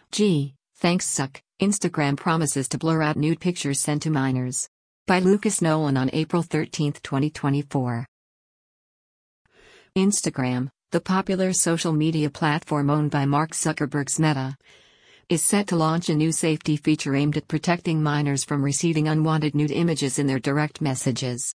Thanks Zuck, Instagram promises to blur out nude pictures sent to minors. By Lucas Nolan on April 13, 2024. Instagram, the popular social media platform owned by Mark Zuckerberg's Meta, is set to launch a new safety feature aimed at protecting minors from receiving unwanted nude images in their direct messages.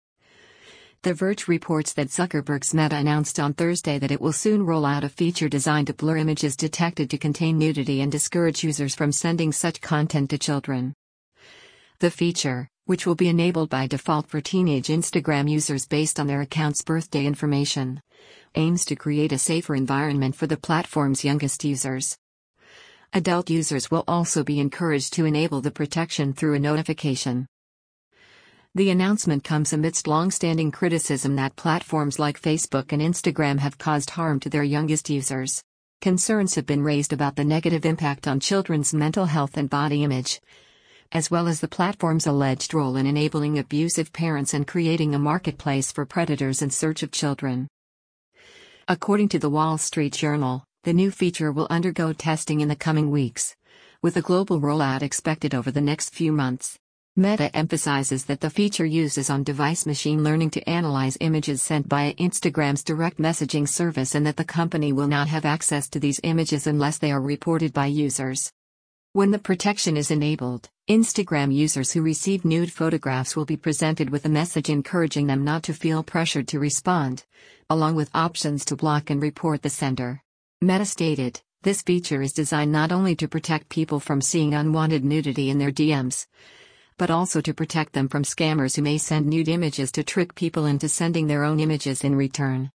The Verge reports that Zuckerberg's Meta announced on Thursday that it will soon roll out a feature designed to blur images detected to contain nudity and discourage users from sending such content to children. The feature, which will be enabled by default for teenage Instagram users based on their account's birthday information, aims to create a safer environment for the platform's youngest users. Adult users will also be encouraged to enable the protection through a notification. The announcement comes amidst long-standing criticism that platforms like Facebook and Instagram have caused harm to their youngest users. Concerns have been raised about the negative impact on children's mental health and body image, as well as the platform's alleged role in enabling abusive parents and creating a marketplace for predators in search of children. According to the Wall Street Journal, the new feature will undergo testing in the coming weeks, with a global rollout expected over the next few months. Meta emphasizes that the feature uses on-device machine learning to analyze images sent by Instagram's direct messaging service and that the company will not have access to these images unless they are reported by users. When the protection is enabled, Instagram users who receive nude photographs will be presented with a message encouraging them not to feel pressured to respond, along with options to block and report the sender. Meta stated, "This feature is designed not only to protect people from seeing unwanted nudity in their DMs, but also to protect them from scammers who may send nude images to trick people into sending their own images in return."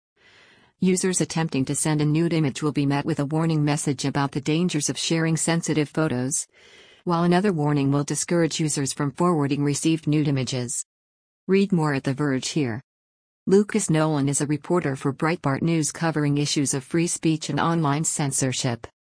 Users attempting to send a nude image will be met with a warning message about the dangers of sharing sensitive photos, while another warning will discourage users from forwarding received nude images. Read more at The Verge here. Lucas Nolan is a reporter for Breitbart News covering issues of free speech and online censorship.